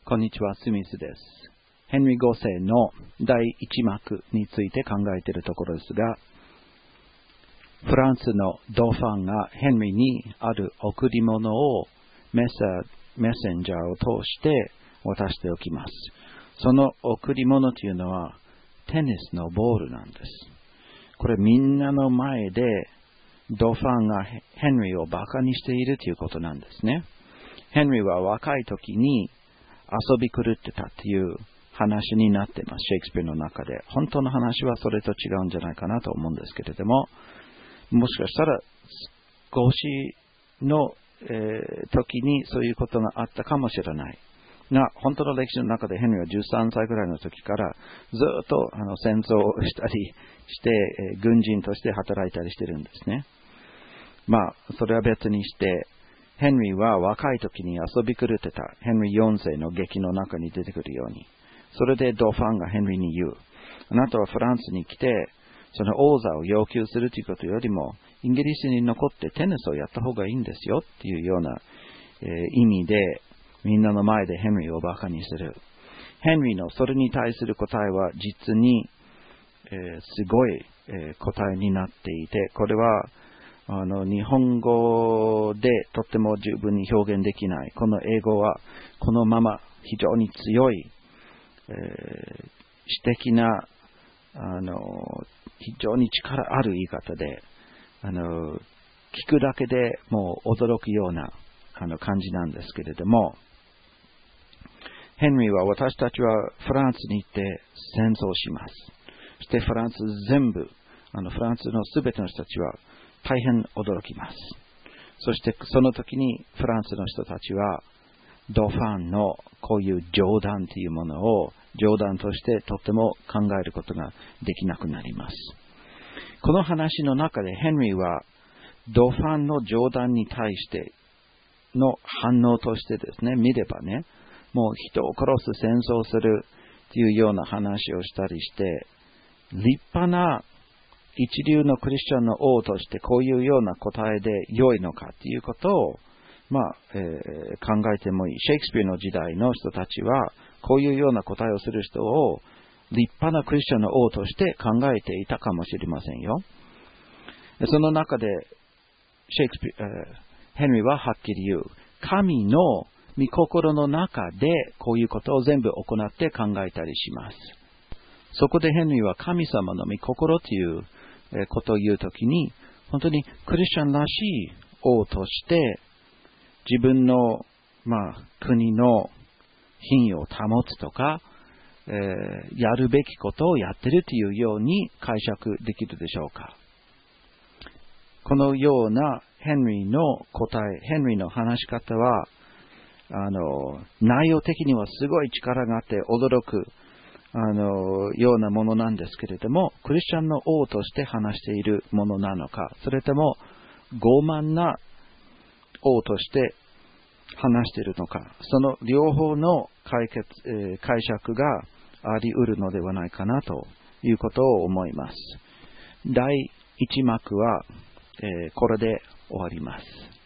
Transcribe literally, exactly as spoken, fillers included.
こんにちは、スミスです。ヘンリーごせいのだいいち幕について考えているところですが、フランスのドファンがヘンリーにある贈り物をメッセ、メッセンジャーを通して渡しておきます。その贈り物というのはテニスのボールなんです。これみんなの前でドファンがヘンリーをバカにしているということなんですね。ヘンリーは若い時に遊び狂ってたっていう話になっています。シェイクスピアの中で。本当の話はそれと違うんじゃないかなと思うんですけれども、もしかしたら少しの、えー、時にそういうことがあったかもしれない。が、本当の歴史の中でヘンリーはじゅうさんさいぐらいの時からずっとあの戦争をしたりして、えー、軍人として働いたりしてるんですね。まあ、それは別にして、ヘンリーは若い時に遊び狂ってた。ヘンリーよんせいの劇の中に出てくるように。それでドファンがヘンリーに言う。あなたはフランスに来て、その王座を要求するということよりも、イギリスに残ってテニスをやった方がいいんですよっていうような、えー、意味で、みんなの前でヘンリーをバカにする。ヘンリーのそれに対する答えは実に、えー、すごい、えー、答えになっていて、これは、あの日本語でとっても十分に表現できない。この英語はこのまま非常に強い、えー、詩的なあの非常に力ある言い方であの聞くだけでもう驚くようなあの感じなんですけれども、ヘンリーは私たちはフランスに行って戦争します。そしてフランス全部あのフランスのすべての人たちは大変驚きます。そしてその時にフランスの人たちはドファンのこういう冗談というものを冗談としてとても考えることができなくなります。この話の中でヘンリーはドファンの冗談に対しての反応としてですね、見ればね、もう人を殺す戦争するというような話をしたりして、立派な一流のクリスチャンの王としてこういうような答えで良いのかということを、まあえー、考えてもいい。シェイクスピアの時代の人たちはこういうような答えをする人を立派なクリスチャンの王として考えていたかもしれませんよ。その中でシェイクスピア、えー、ヘンリーははっきり言う。神の御心の中でこういうことを全部行って考えたりします。そこでヘンリーは神様の御心ということを言うときに、本当にクリスチャンらしい王として自分の、まあ、国の品位を保つとか、えー、やるべきことをやっているというように解釈できるでしょうか。このようなヘンリーの答え、ヘンリーの話し方は、あの内容的にはすごい力があって驚くあのようなものなんですけれども、クリスチャンの王として話しているものなのか、それとも傲慢な王として話しているのか、その両方の解決、えー、解釈があり得るのではないかなということを思います。だいいち幕は、えー、これで終わります。